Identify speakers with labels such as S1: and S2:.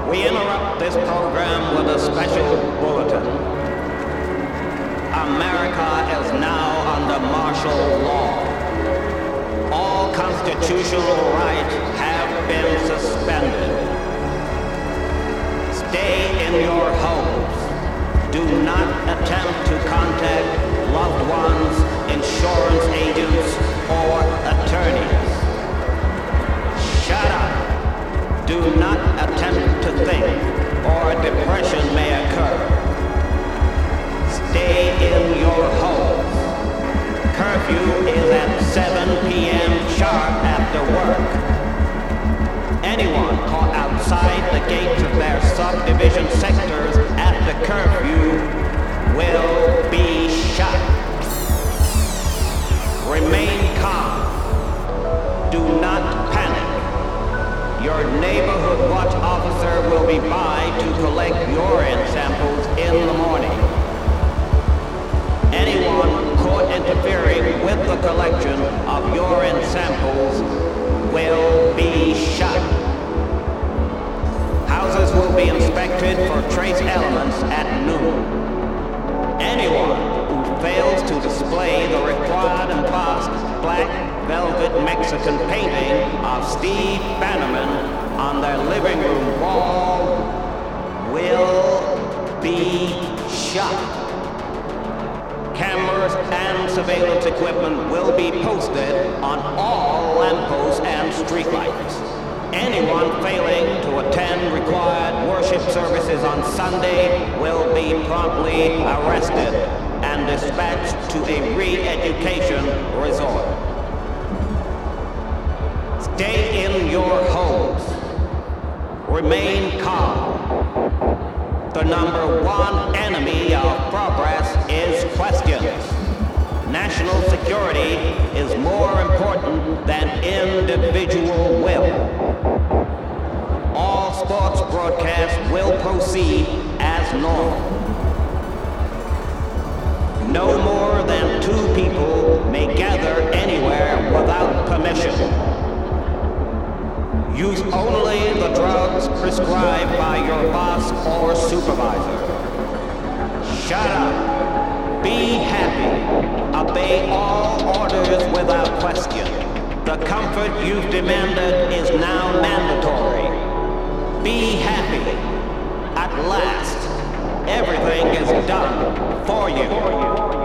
S1: We interrupt this program with a special bulletin. America is now under martial law. All constitutional rights have been suspended. Stay in your homes. Do not attempt to contact loved ones, insurance agents, or attorneys. Shut up. Do not attempt to think, or depression may occur. Stay in your homes. Curfew is at 7 p.m. sharp after work. Anyone caught outside the gates of their subdivision sectors at the curfew will be shot. Remain calm. Do not panic. Your neighborhood watch officer will be by to collect urine samples in the morning. Anyone caught interfering with the collection of urine samples will be shot. Houses will be inspected for trace elements at noon. Anyone who fails to display the required embossed black velvet Mexican painting of Steve Bannerman on their living room wall will be shot. Cameras and surveillance equipment will be posted on all lampposts and streetlights. Anyone failing to attend required worship services on Sunday will be promptly arrested and dispatched to a re-education resort. Stay in your homes. Remain calm. The number one enemy of progress is questions. National security is more important than individual will. All sports broadcasts will proceed as normal. No more than 2 people may gather anywhere without permission. Use only the drugs prescribed by your boss or supervisor. Shut up. Be happy. Obey all orders without question. The comfort you've demanded is now mandatory. Be happy. At last, everything is done for you.